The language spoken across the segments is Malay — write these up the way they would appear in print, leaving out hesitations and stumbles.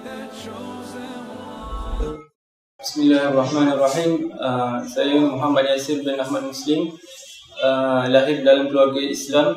Bismillahirrahmanirrahim. Saya Muhammad Yasir bin Ahmad Muslim, lahir dalam keluarga Islam.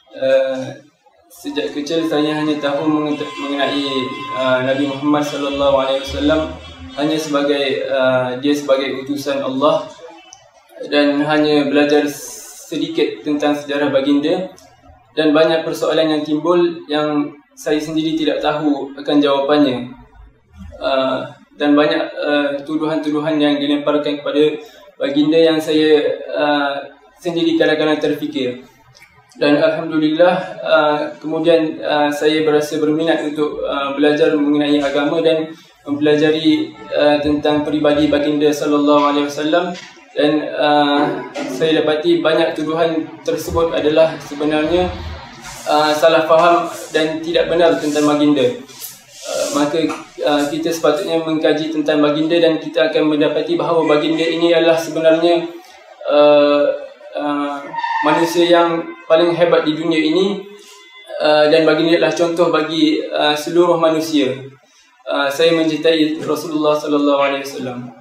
Sejak kecil saya hanya tahu mengenai Nabi Muhammad SAW hanya sebagai dia sebagai utusan Allah, dan hanya belajar sedikit tentang sejarah baginda, dan banyak persoalan yang timbul yang saya sendiri tidak tahu akan jawapannya. Dan banyak tuduhan-tuduhan yang dilemparkan kepada baginda yang saya sendiri kadang-kadang terfikir. Dan Alhamdulillah kemudian saya berasa berminat untuk belajar mengenai agama dan mempelajari tentang peribadi baginda SAW. Dan saya dapati banyak tuduhan tersebut adalah sebenarnya salah faham dan tidak benar tentang baginda. Maka kita sepatutnya mengkaji tentang baginda, dan kita akan mendapati bahawa baginda ini adalah sebenarnya manusia yang paling hebat di dunia ini, dan baginda adalah contoh bagi seluruh manusia. Saya mencintai Rasulullah SAW.